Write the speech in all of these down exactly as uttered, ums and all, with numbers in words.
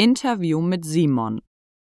Interview mit Simon.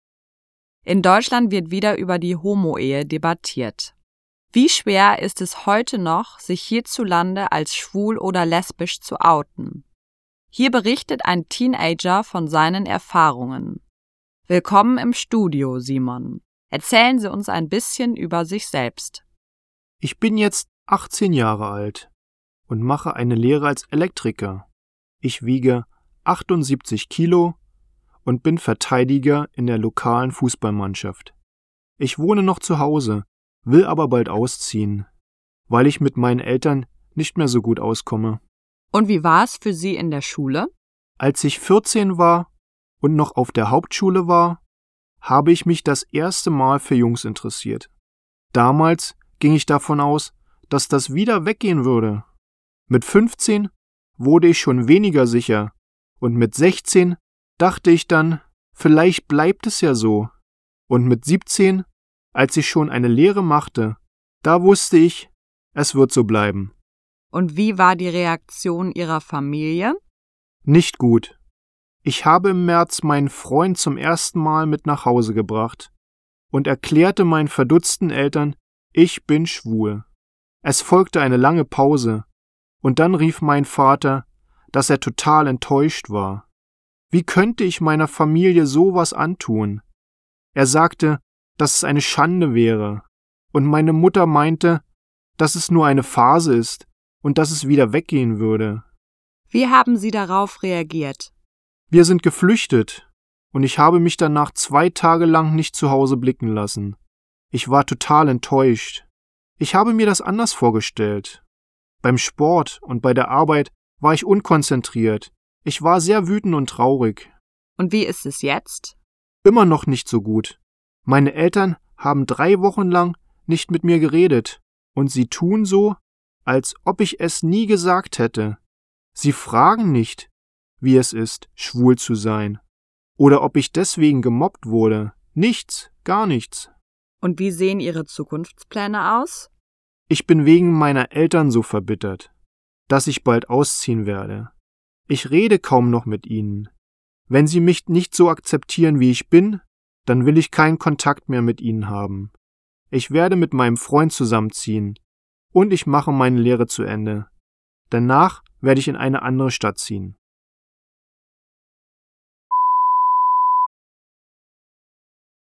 In Deutschland wird wieder über die Homo-Ehe debattiert. Wie schwer ist es heute noch, sich hierzulande als schwul oder lesbisch zu outen? Hier berichtet ein Teenager von seinen Erfahrungen. Willkommen im Studio, Simon. Erzählen Sie uns ein bisschen über sich selbst. Ich bin jetzt achtzehn Jahre alt und mache eine Lehre als Elektriker. Ich wiege achtundsiebzig Kilo und bin Verteidiger in der lokalen Fußballmannschaft. Ich wohne noch zu Hause, will aber bald ausziehen, weil ich mit meinen Eltern nicht mehr so gut auskomme. Und wie war es für Sie in der Schule? Als ich vierzehn war und noch auf der Hauptschule war, habe ich mich das erste Mal für Jungs interessiert. Damals ging ich davon aus, dass das wieder weggehen würde. Mit fünfzehn wurde ich schon weniger sicher und mit sechzehn dachte ich dann, vielleicht bleibt es ja so. Und mit siebzehn, als ich schon eine Lehre machte, da wusste ich, es wird so bleiben. Und wie war die Reaktion Ihrer Familie? Nicht gut. Ich habe im März meinen Freund zum ersten Mal mit nach Hause gebracht und erklärte meinen verdutzten Eltern, ich bin schwul. Es folgte eine lange Pause und dann rief mein Vater, dass er total enttäuscht war. Wie könnte ich meiner Familie sowas antun? Er sagte, dass es eine Schande wäre und meine Mutter meinte, dass es nur eine Phase ist und dass es wieder weggehen würde. Wie haben Sie darauf reagiert? Wir sind geflüchtet und ich habe mich danach zwei Tage lang nicht zu Hause blicken lassen. Ich war total enttäuscht. Ich habe mir das anders vorgestellt. Beim Sport und bei der Arbeit war ich unkonzentriert. Ich war sehr wütend und traurig. Und wie ist es jetzt? Immer noch nicht so gut. Meine Eltern haben drei Wochen lang nicht mit mir geredet und sie tun so, als ob ich es nie gesagt hätte. Sie fragen nicht, wie es ist, schwul zu sein. Oder ob ich deswegen gemobbt wurde. Nichts, gar nichts. Und wie sehen Ihre Zukunftspläne aus? Ich bin wegen meiner Eltern so verbittert, dass ich bald ausziehen werde. Ich rede kaum noch mit ihnen. Wenn sie mich nicht so akzeptieren, wie ich bin, dann will ich keinen Kontakt mehr mit ihnen haben. Ich werde mit meinem Freund zusammenziehen und ich mache meine Lehre zu Ende. Danach werde ich in eine andere Stadt ziehen.